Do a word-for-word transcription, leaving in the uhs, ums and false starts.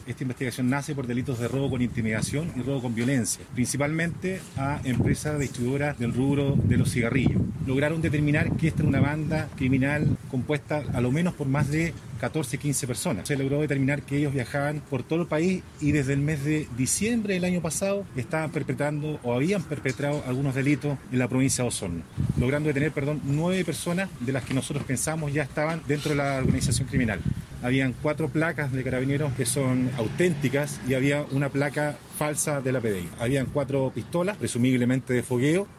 Esta investigación nace por delitos de robo con intimidación y robo con violencia, principalmente a empresas distribuidoras del rubro de los cigarrillos. Lograron determinar que esta era una banda criminal compuesta a lo menos por más de catorce, quince personas. Se logró determinar que ellos viajaban por todo el país y desde el mes de diciembre del año pasado estaban perpetrando o habían perpetrado algunos delitos en la provincia de Osorno, logrando detener, perdón, nueve personas de las que nosotros pensamos ya estaban dentro de la organización criminal. Habían cuatro placas de carabineros que son auténticas y había una placa falsa de la P D I. Habían cuatro pistolas, presumiblemente de fogueo,